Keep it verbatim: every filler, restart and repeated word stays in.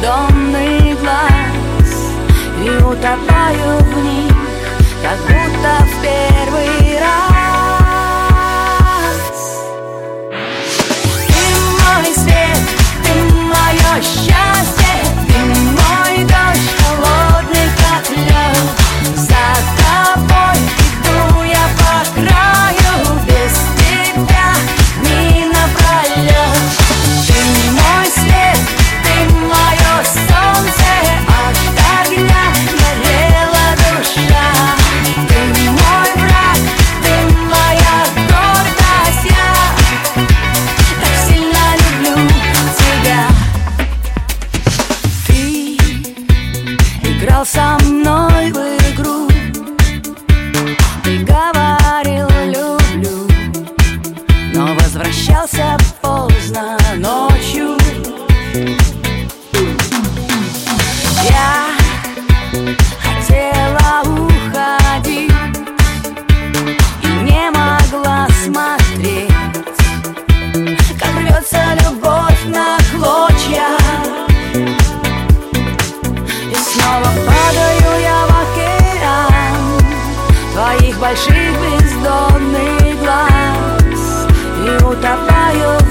бездонный глаз и утопаю в них, как будто в первый раз. Ты мой свет, ты мое счастье, ты мой дождь, холодный как лед. За тобой иду я по краю, без тебя дни напролет. Ты мой свет, ты мое солнце, от огня горела душа. Ты мой враг, ты моя гордость, я так сильно люблю тебя. Ты играл со мной в игру, ты говорил люблю, но возвращался поздно ночью. Я хотела уходить и не могла смотреть, как рвется любовь на клочья. И снова падаю я в океан твоих больших бездонных глаз и утопаю в